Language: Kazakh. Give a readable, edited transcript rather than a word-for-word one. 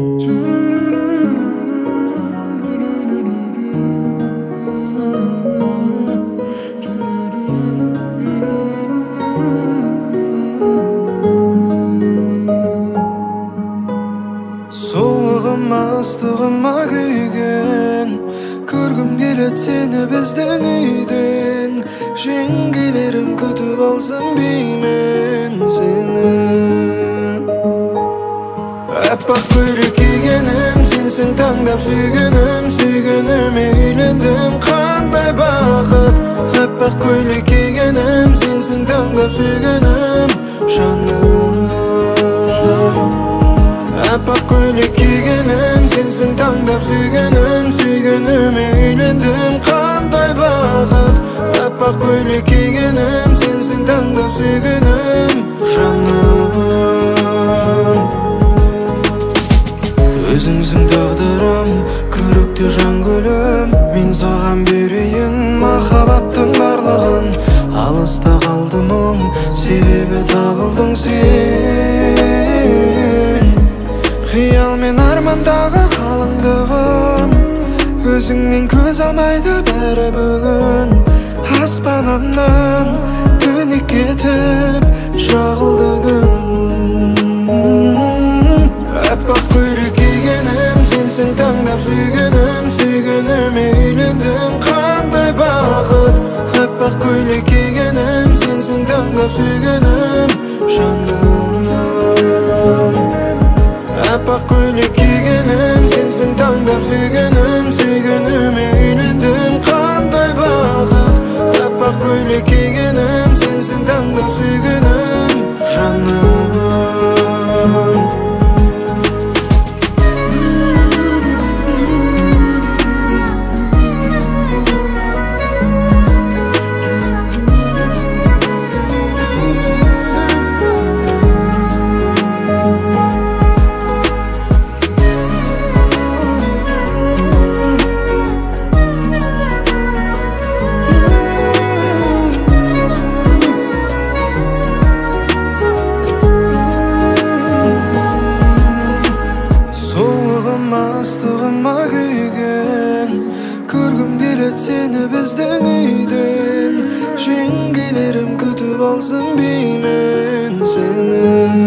Soğuğuma ыстығыма kүйген көргім келет сені біздің үйден жеңгелерім күтіп алсын беймен сені аппақ көйлек кигенім сенсің таңдап сүйгенім сүйгеніме үйлендім қандай бақыт аппақ көйлек кигенім сенсің таңдап сүйгенім жаным аппақ көйлек кигенім сенсің таңдап сүйгенім сүйгеніме үйлендім қандай бақыт аппақ көйлек кигенім сенсің таңдап сүйгенім жаным өзіңсің тағдырым көрікті жан гүлім мен саған берейін махаббаттың барлығын алыста қалды мұң себебі табылдың сен қиял мен армандағы қалыңдығым өзіңнен көз алмайды бәрі бүгін аспанымнан түнек кетіп жағылды күн аппақ көйлек кигенім сенсің таңдап сүйгенім сүйгеніме үйлендім қандай бақыт аппақ көйлек кигенім сенсің таңдап сүйгенім жаным аппақ көйлек кигенім сенсің таңдап сүйгенім сүйгеніме үйлендім қандай бақыт аппақ көйлек кигенім сенсің таңдап сүйгенім жаным ыстығыма күйген көргім келет сені біздің үйден жеңгелерім күтіп алсын беймен сені